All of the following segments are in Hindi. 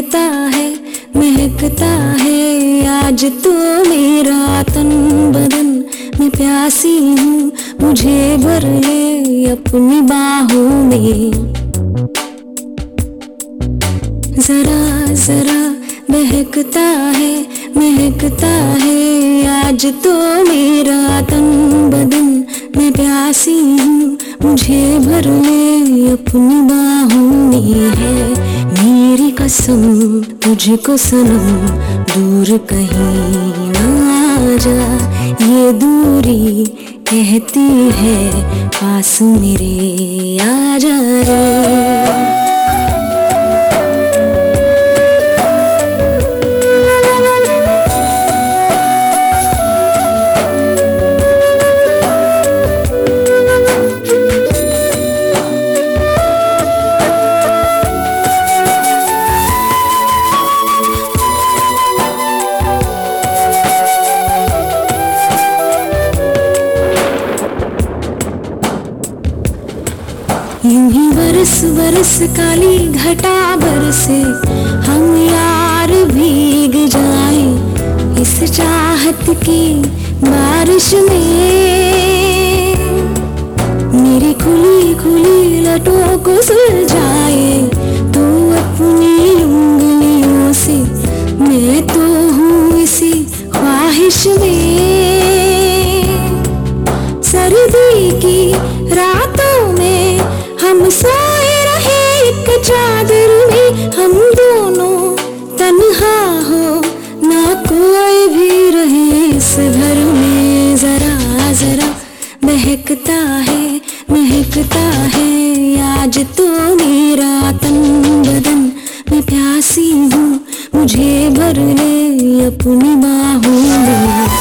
महकता है आज तो मेरा तन बदन। मैं प्यासी हूँ, मुझे भर ले अपनी बाहों में। जरा जरा महकता है आज तो मेरा तन बदन। मैं प्यासी हूँ, मुझे भर ले अपनी बाहों में। है मेरी कसम तुझको सनम, दूर कहीं ना जा। ये दूरी कहती है पास मेरे आ जा रे। यूं ही बरस बरस काली घटा बरसे, हम यार भीग जाए इस चाहत की बारिश में। मेरी खुली खुली लटों को सुलझाए तू अपनी उंगलियों से। मैं तो हूँ इसी ख्वाहिश में। सर्दी की रातों में हम सोए रहे एक चादर में। हम दोनों तन्हा हो ना कोई भी रहे इस घर में। जरा जरा महकता है आज तो मेरा तन बदन। मैं प्यासी हूँ, मुझे भर ले अपनी बाहों में।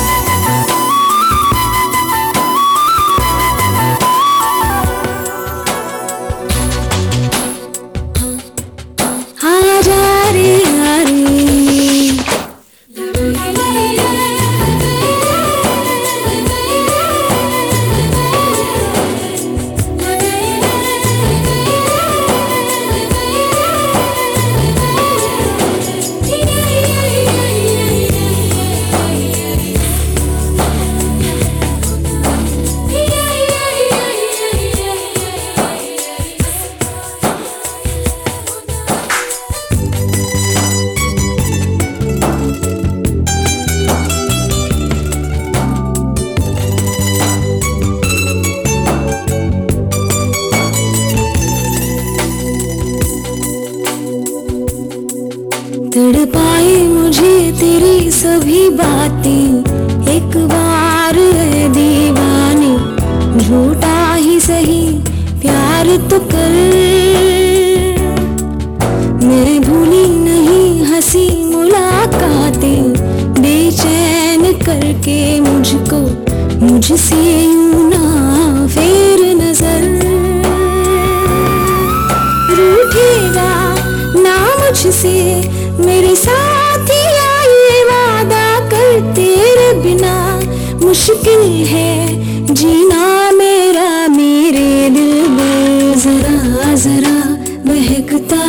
तड़पाए मुझे तेरी सभी बातें एक बार है दीवाने। झूठा ही सही प्यार तो कर। मैं भूली नहीं हंसी मुलाकातें, बेचैन करके मुझको मुझसे यूं ना फेर नजर। रूठेगा ना मुझसे मेरे साथिया, ये वादा कर। तेरे बिना मुश्किल है जीना मेरा मेरे दिल में। जरा जरा महकता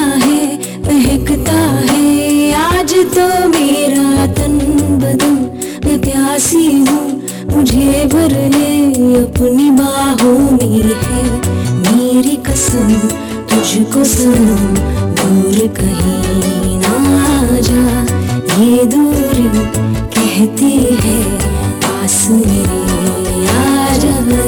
है आज तो मेरा तन बदन। मैं प्यासी हूँ, मुझे भर ले अपनी बाहों में। है मेरी कसम तुझको सनम, दूर कहीं ना जा। ये दूरी कहती है पास मेरे आ जा।